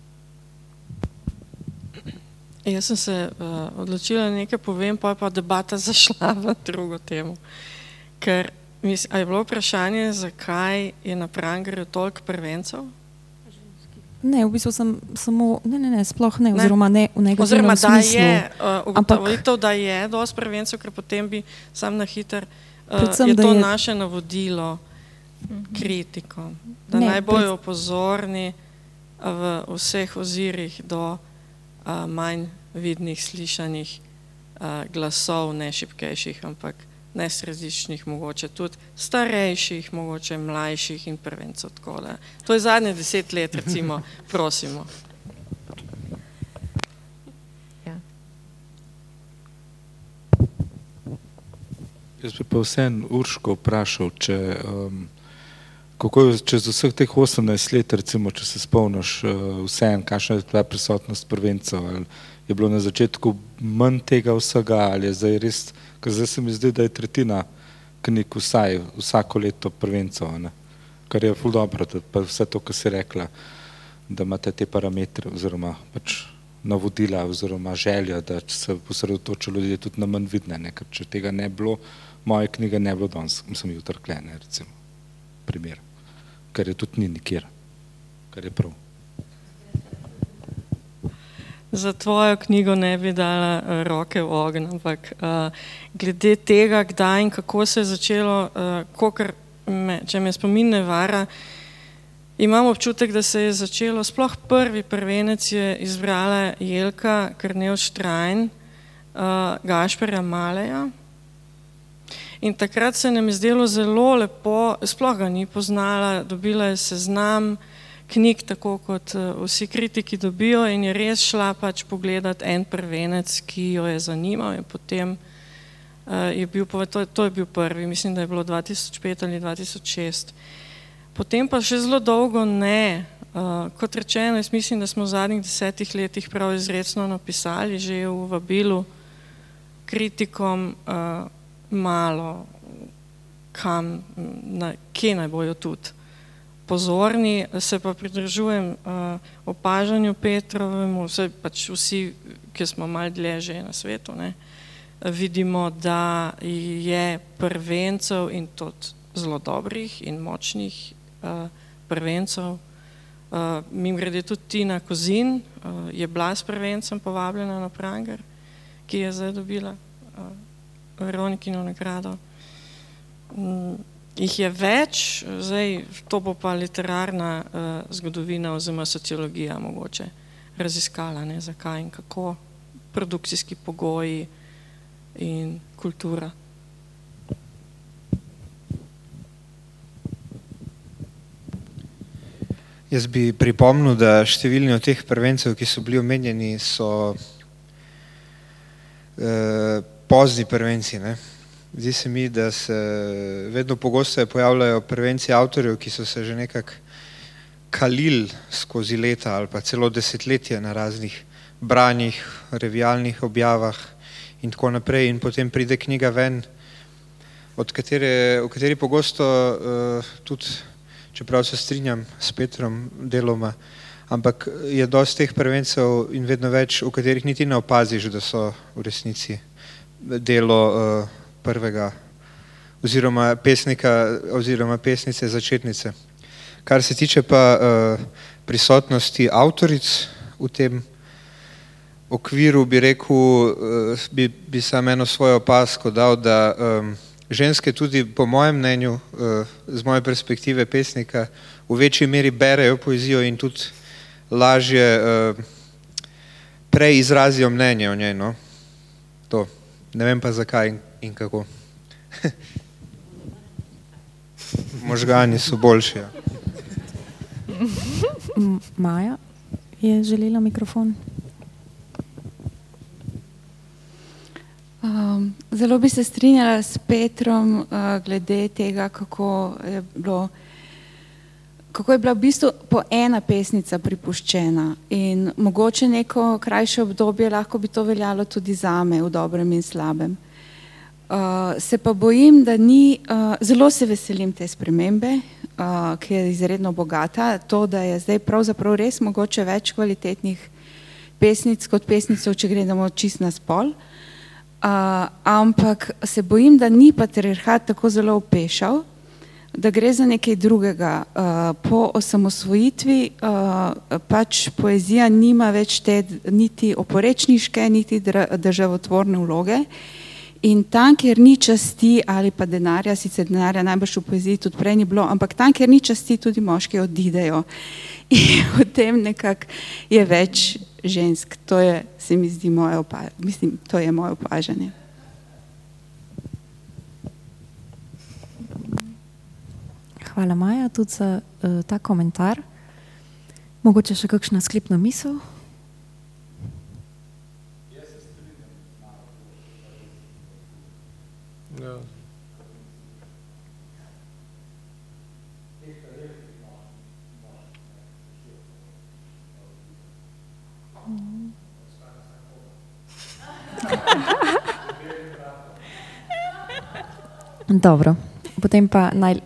Jaz sem se uh, odločila nekaj povem, pa je pa debata zašla v drugo temo. Ker, mislim, a je bilo vprašanje, zakaj je na Prangerju toliko prvencev? Ne, v bistvu sem samo, ne, ne, ne, sploh ne, oziroma ne v negativnem oziroma, smislu. Oziroma, da je, uh, ugotovitev, da je dosti prevencev, ker potem bi sam na hiter, uh, Predvsem, je to je... naše navodilo kritikom, da ne, naj bojo pred... pozorni v vseh ozirih do uh, manj vidnih, slišanih uh, glasov, ne šibkejših, ampak nesrediščnih, mogoče tudi starejših, mogoče mlajših in prvencev takole. To je zadnje deset let, recimo, prosimo. Ja. Jaz bi pa vseeno Urško vprašal, če, um, kako je čez vseh teh osemnajst let, recimo, če se spomniš uh, vseeno, kakšna je tvoja prisotnost prvencev, ali je bilo na začetku manj tega vsega, ali je zdaj res, ker zdaj se mi zdi, da je tretjina knjig vsaj, vsako leto prvencev, ne? Kar je ful dobro, pa vse to, kar si rekla, da imate te parametre, oziroma pač navodila oziroma želja, da se posredotočajo ljudje tudi na manj vidne, ne? Ker če tega ne bilo, moje knjige ne bilo danes, sem jih utrkljene, recimo, primer, ker je tudi ni nikjer, kar je prav. Za tvojo knjigo ne bi dala uh, roke v ogenj, ampak uh, glede tega, kdaj in kako se je začelo, uh, kokr me, če me spomin ne vara, imam občutek, da se je začelo, sploh prvi prvenec je izbrala Jelka Krnevč-Trajn, uh, Gašperja Maleja. In takrat se nam je zdelo zelo lepo, sploh ga ni poznala, dobila je seznam knjig, tako kot uh, vsi kritiki dobijo, in je res šla pač pogledati en prvenec, ki jo je zanimal, in potem uh, je bil, to, to je bil prvi, mislim, da je bilo dva tisoč pet ali dva tisoč šest. Potem pa še zelo dolgo ne. Uh, kot rečeno, jaz mislim, da smo v zadnjih desetih letih prav izrecno napisali že v vabilu kritikom uh, malo, kam, na, kje naj bojo tudi pozorni. Se pa pridržujem uh, opažanju Petrovemu, vse pač vsi, ki smo malo dlje že na svetu, ne, vidimo, da je prvencev in tudi zelo dobrih in močnih uh, prvencev. Uh, mimogrede tudi Tina Kozin uh, je bila s prvencem povabljena na Pranger, ki je zdaj dobila uh, Veronikino nagrado. Um, jih je več, zdaj to bo pa literarna uh, zgodovina oziroma sociologija mogoče raziskala, ne, zakaj in kako, produkcijski pogoji in kultura. Jaz bi pripomnil, da številni od teh prvencev, ki so bili omenjeni, so eh, pozni prvenci, ne. Zdi se mi, da se vedno pogosteje pojavljajo prvenci avtorjev, ki so se že nekako kalili skozi leta ali pa celo desetletje na raznih branjih, revijalnih objavah in tako naprej, in potem pride knjiga ven, od katere, v kateri pogosto uh, tudi, čeprav se strinjam s Petrom deloma, ampak je dosti teh prvencev in vedno več, v katerih niti ne opaziš, da so v resnici delo uh, prvega oziroma pesnika oziroma pesnice začetnice. Kar se tiče pa uh, prisotnosti avtoric v tem okviru, bi rekel, uh, bi, bi sam eno svojo opazko dal, da um, ženske tudi po mojem mnenju, uh, z moje perspektive pesnika, v večji meri berejo poezijo in tudi lažje uh, prej izrazijo mnenje o njej, no. To. Ne vem pa zakaj in, in kako. Možgani so boljši. Ja. Maja je želela mikrofon. Um, zelo bi se strinjala s Petrom uh, glede tega, kako je bilo, kako je bila v bistvu po ena pesnica pripuščena, in mogoče neko krajše obdobje lahko bi to veljalo tudi zame v dobrem in slabem. Uh, se pa bojim, da ni, uh, zelo se veselim te spremembe, uh, ki je izredno bogata, to, da je zdaj pravzaprav res mogoče več kvalitetnih pesnic kot pesnicov, če gledamo čist na spol. Uh, ampak se bojim, da ni patriarhat tako zelo opešal, da gre za nekaj drugega. Uh, po osamosvojitvi uh, pač poezija nima več te niti oporečniške, niti državotvorne vloge, in tam, kjer ni časti ali pa denarja, sicer denarja najbrž v poeziji tudi prej ni bilo, ampak tam, kjer ni časti, tudi moški odidejo. In v tem nekako je več žensk. To je, se mi zdi, moje opažanje. Mislim, to je moje opažanje. Hvala, Maja, tudi za uh, ta komentar. Mogoče še kakšna sklepna misel? Ja. Dobro, potem pa naj,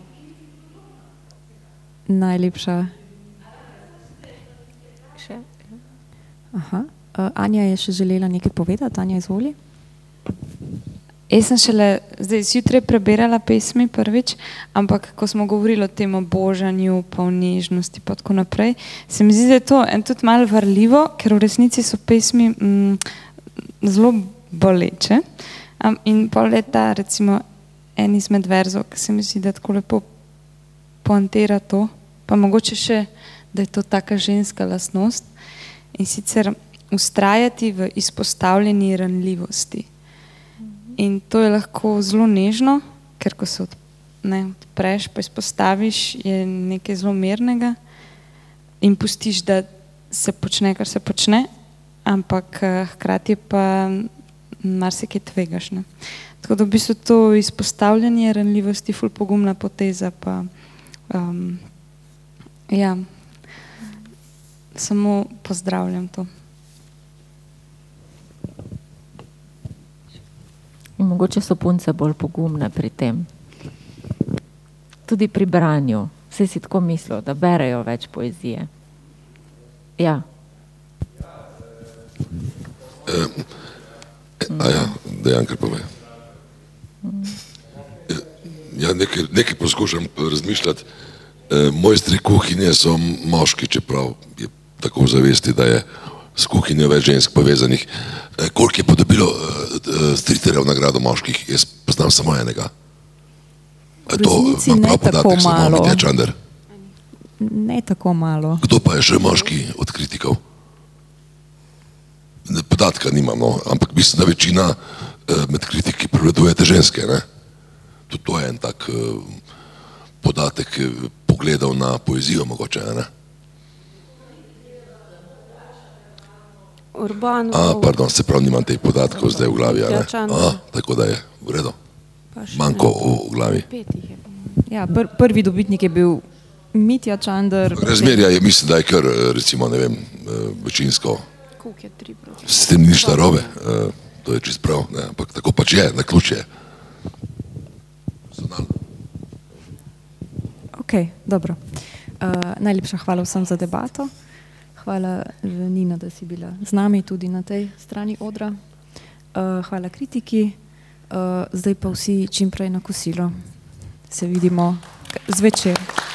najlepša. Še? Aha. Uh, Anja je še želela nekaj povedati. Anja, izvoli. Jaz sem šele zdaj zjutraj prebirala pesmi prvič, ampak ko smo govorili o tem obožanju, pa o nežnosti pa tako naprej, se mi zdi, da je to en tudi malo varljivo, ker v resnici so pesmi mm, zelo boleče. Um, in pol leta, recimo, en izmed verzov, ki se mi zdi, da tako lepo poantira to, pa mogoče še, da je to taka ženska lastnost, in sicer ustrajati v izpostavljeni ranljivosti. In to je lahko zelo nežno, ker ko se od, ne, odpreš, pa izpostaviš, je nekaj zelo mirnega in pustiš, da se počne, kar se počne, ampak hkrati pa marsikaj tvegaš. Ne. Tako da v bistvu to izpostavljanje ranljivosti, ful pogumna poteza, pa um, ja, samo pozdravljam to. In mogoče so punce bolj pogumne pri tem. Tudi pri branju. Vse si tako mislijo, da berejo več poezije. Ja. E, a ja, Dejan, kar pove. Ja, nekaj, nekaj poskušam razmišljati. E, mojstri kuhinje so moški, čeprav je tako v zavesti, da je s kuhinjo več žensk povezanih. E, koliko je podobilo e, striterjev nagrado moških? Jaz poznam samo enega. E, to resnici ne tako malo. Ne tako malo. Kdo pa je še moški od kritikov? Ne, podatka nimam, no, ampak mislim, da večina e, med kritiki prevladujete ženske. Ne? Tudi to je en tak e, podatek pogledov na poezijo mogoče, ne? Urban, A, pardon, se pravi, nimam teh podatkov zdaj v glavi, ne? A, tako da je, v redu. Manjko v, v glavi. Ja, pr prvi dobitnik je bil Mitja Čander. Razmerja je, mislim, da je kar, recimo, ne vem, večinsko. S tem nič narobe, to je čist prav, ne? Ampak tako pač je, na ključ je. Ok, dobro. Uh, najlepša hvala vsem za debato. Hvala, Nina, da si bila z nami tudi na tej strani odra. Uh, hvala kritiki. Uh, zdaj pa vsi čim prej na kosilo. Se vidimo zvečer.